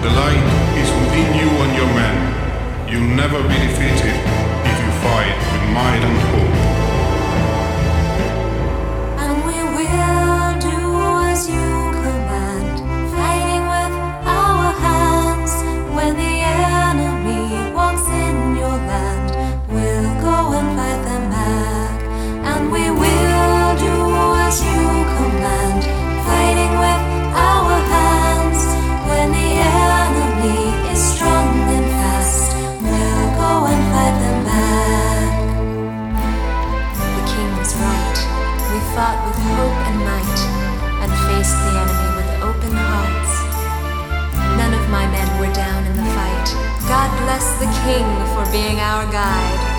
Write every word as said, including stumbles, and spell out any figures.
The light is within you and your men. You'll never be defeated if you fight with might and hope. And we will do as you command, fighting with our hands. When the enemy walks in your land, we'll go and fight them back. And we will do as you command, fighting with our hands. When the enemy is strong and fast, we'll go and fight them back. The king was right. We fought with hope and might, and faced the enemy with open hearts. None of my men were down in the fight. God bless the king for being our guide.